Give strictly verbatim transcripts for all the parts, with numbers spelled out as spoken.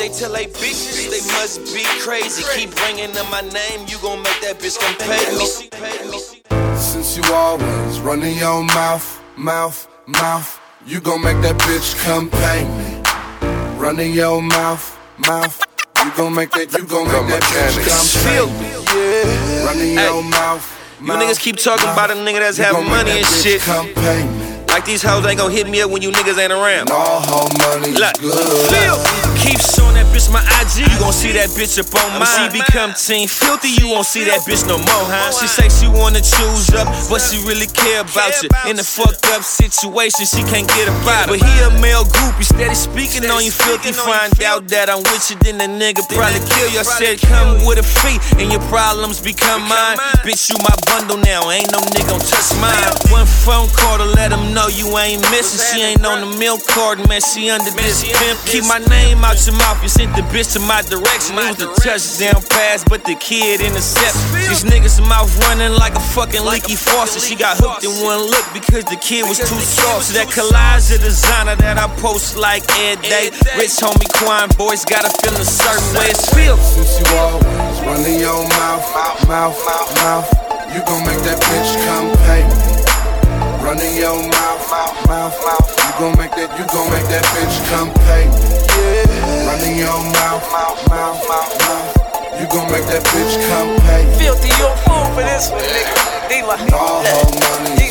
they tell they bitches they must be crazy. Keep bringing up my name, you gon' make that bitch come pay me. Since you always running your mouth, mouth, mouth, you gon' make that bitch come pay me. Running your mouth, mouth, you gon' make that, you gon' make that bitch come pay me. Yeah. Running your mouth, you niggas keep talking about a nigga that's having money and shit. Come pay me. Like these hoes ain't gon' hit me up when you niggas ain't around. All hoe money is Look, good. Phil, keep showing that bitch my I G. You gon' see that bitch up on mine. She become Team Filthy, you won't see that bitch no more, huh? She say she wanna choose up, but she really care about you. In a fucked up situation, she can't get about it. But he a male groupie, steady speaking on you filthy. Find out that I'm with you, then the nigga probably kill you. I said come with a fee, and your problems become mine. Bitch, you my bundle now, ain't no nigga gon' touch mine. One phone call to let him know you ain't missing. She ain't on the milk card, man, she under this pimp. Keep my name out your mouth, you sent the bitch to my direction. It was the touchdown pass, but the kid intercept. These niggas mouth running like a fucking leaky faucet. She got hooked in one look because the kid was too soft. So that collage of designer that I post like every day. Rich homie Quan boys gotta feel a certain way it's feel. Since you always running your mouth, mouth, mouth, you gon' make that bitch come pay me. Running your mouth, mouth, mouth, you gon' make that, you gon' make that bitch come pay me. Yeah. Running your mouth, mouth, mouth, mouth, you gon' make that bitch come pay me. Filthy, you a fool for this one, nigga. D-Lo, all hoe money is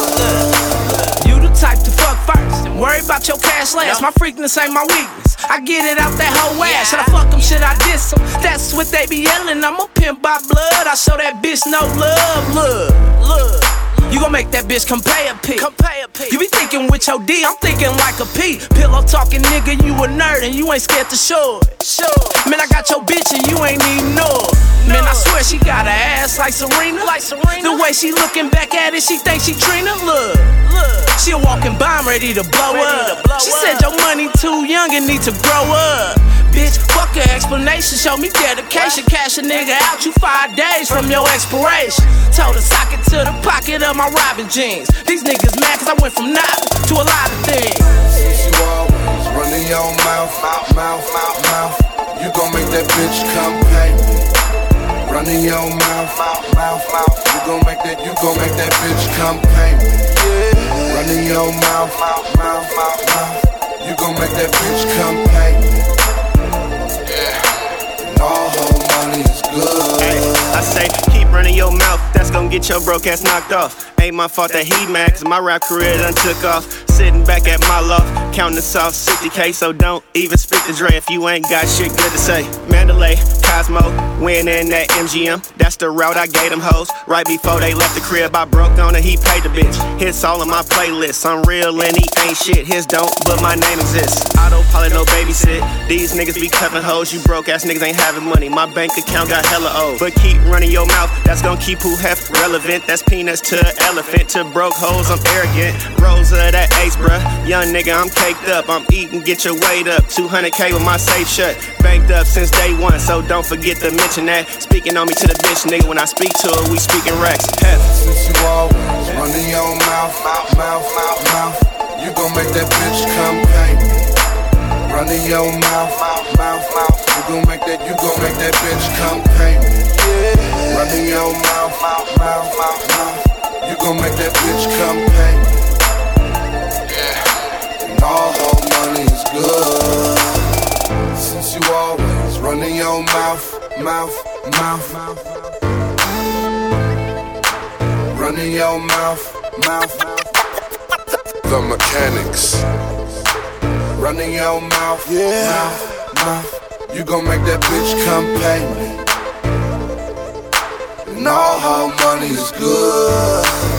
good. You the type to fuck first and worry about your cash last. My freakness ain't my weakness. I get it out that whole ass. Should I fuck them? Should I diss them? That's what they be yelling. I'm a pimp by blood. I show that bitch no love. Look, look. You gon' make that bitch come pay a P. You be thinking with your D, I'm thinking like a P. Pillow talking nigga, you a nerd and you ain't scared to show it. Man, I got your bitch and you ain't even know it. Man, I swear she got a ass like Serena. The way she looking back at it, she think she Trina. Look, she a walking bomb ready to blow up. She said your money too young and need to grow up. Bitch, fuck your explanation, show me dedication. Cash a nigga out, you five days from your expiration. Told her sock it to the pocket of my Robin jeans. These niggas mad cause I went from nothing to a lot of things. Since you always running your mouth, mouth, mouth, mouth, you gon' make that bitch come pay me. Running your mouth, mouth, mouth, mouth, you gon' make that, you gon' make that bitch come pay me. Yeah. Running your mouth, mouth, mouth, mouth, you gon' make that bitch come pay me. All hoe money is good. Hey, I say keep running your mouth, that's gon' get your broke ass knocked off. Ain't my fault that he mad, cause my rap career done took off. Sitting back at my loft, counting the soft sixty K, so don't even spit the Dre if you ain't got shit good to say. Mandalay, Cosmo, winning that M G M, that's the route I gave them hoes. Right before they left the crib, I broke on it, he paid the bitch. Hits all on my playlist, I'm real and he ain't shit. His don't, but my name exists. Autopilot, no babysit. These niggas be cuffing hoes, you broke ass niggas ain't having money. My bank account got hella old, but keep running your mouth, that's gon' keep who heft relevant. That's peanuts to elephant, to broke hoes, I'm arrogant. Rose of that ace, bruh, young nigga, I'm caked up. I'm eating, get your weight up, two hundred K with my safe shut. Banked up since day one, so don't forget to mention that. Speaking on me to the bitch, nigga, when I speak to her, we speaking racks. Hef. Since you always running your mouth, mouth, mouth, mouth, you gon' make that bitch come pay me. Running your mouth, mouth, mouth, mouth, you gon' make that, you gon' make that bitch come pay me. Yeah. Running your mouth, mouth, mouth, mouth, mouth, you gon' make that bitch come pay me. Yeah. And all hoe money is good. Since you always running your mouth, mouth, mouth, mouth, running your mouth, mouth, the mechanics. Running your mouth, yeah. mouth, mouth, you gon' make that bitch come pay me. And all her money is good.